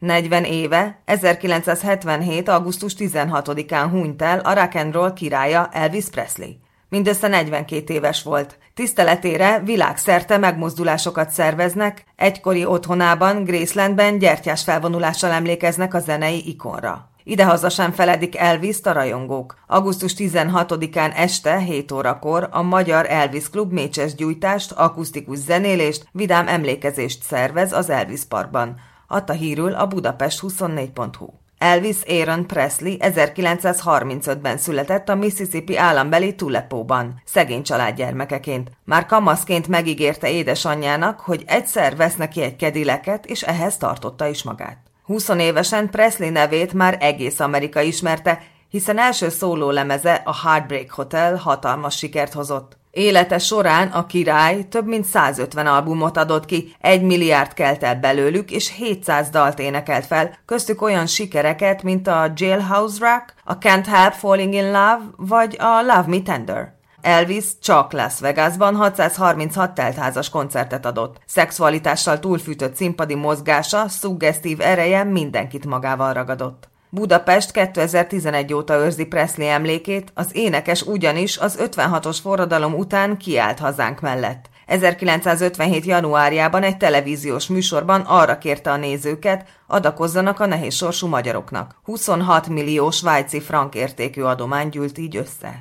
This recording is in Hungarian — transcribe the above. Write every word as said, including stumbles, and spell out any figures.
negyven éve, ezerkilencszázhetvenhét. augusztus tizenhatodikán hunyt el a rock and roll királya, Elvis Presley. Mindössze negyvenkét éves volt. Tiszteletére világszerte megmozdulásokat szerveznek, egykori otthonában, Gracelandben gyertyás felvonulással emlékeznek a zenei ikonra. Idehaza sem feledik Elvist a rajongók. augusztus tizenhatodikán este hét órakor a Magyar Elvis Klub mécses gyújtást, akusztikus zenélést, vidám emlékezést szervez az Elvis Parkban. Adta hírül a Budapest huszonnégy pont hu. Elvis Aaron Presley ezerkilencszázharmincötben született a Mississippi állambeli Tulepóban, szegény család gyermekeként. Már kamaszként megígérte édesanyjának, hogy egyszer vesz neki egy Cadillacet, és ehhez tartotta is magát. húsz évesen Presley nevét már egész Amerika ismerte, hiszen első szólólemeze, a Heartbreak Hotel hatalmas sikert hozott. Élete során a király több mint százötven albumot adott ki, egy milliárd kelt el belőlük, és hétszáz dalt énekelt fel, köztük olyan sikereket, mint a Jailhouse Rock, a Can't Help Falling in Love, vagy a Love Me Tender. Elvis csak Las Vegasban hatszázharminchat teltházas koncertet adott. Szexualitással túlfűtött színpadi mozgása, szuggesztív ereje mindenkit magával ragadott. Budapest kétezer-tizenegy óta őrzi Presley emlékét, az énekes ugyanis az ötvenhatos forradalom után kiállt hazánk mellett. ezerkilencszázötvenhét. januárjában egy televíziós műsorban arra kérte a nézőket, adakozzanak a nehéz sorsú magyaroknak. huszonhat millió svájci frank értékű adomány gyűlt így össze.